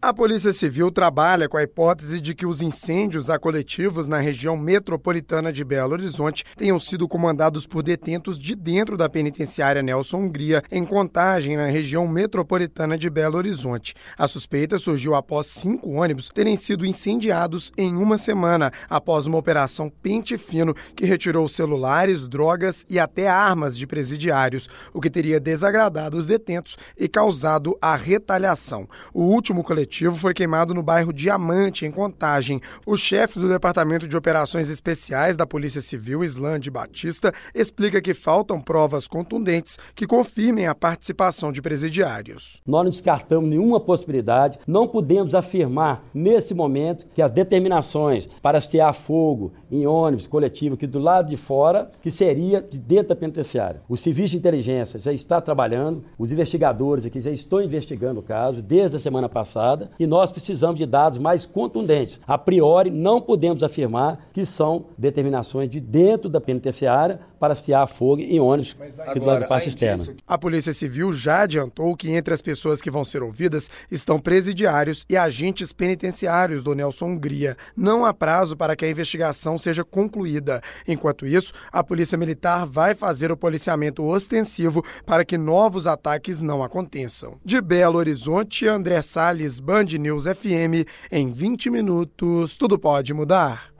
A Polícia Civil trabalha com a hipótese de que os incêndios a coletivos na região metropolitana de Belo Horizonte tenham sido comandados por detentos de dentro da penitenciária Nelson Hungria, em Contagem, na região metropolitana de Belo Horizonte. A suspeita surgiu após 5 ônibus terem sido incendiados em uma semana, após uma operação pente fino que retirou celulares, drogas e até armas de presidiários, o que teria desagradado os detentos e causado a retaliação. O último coletivo foi queimado no bairro Diamante, em Contagem. O chefe do Departamento de Operações Especiais da Polícia Civil, Islande Batista, explica que faltam provas contundentes que confirmem a participação de presidiários. Nós não descartamos nenhuma possibilidade, não podemos afirmar nesse momento que as determinações para hastear fogo em ônibus coletivo aqui do lado de fora, que seria de dentro da penitenciária. O Serviço de Inteligência já está trabalhando, os investigadores aqui já estão investigando o caso desde a semana passada, e nós precisamos de dados mais contundentes. A priori, não podemos afirmar que são determinações de dentro da penitenciária para hastear fogo em ônibus que do lado da parte externa. A Polícia Civil já adiantou que entre as pessoas que vão ser ouvidas estão presidiários e agentes penitenciários do Nelson Hungria. Não há prazo para que a investigação seja concluída. Enquanto isso, a Polícia Militar vai fazer o policiamento ostensivo para que novos ataques não aconteçam. De Belo Horizonte, André Salles, Band News FM, em 20 minutos, tudo pode mudar.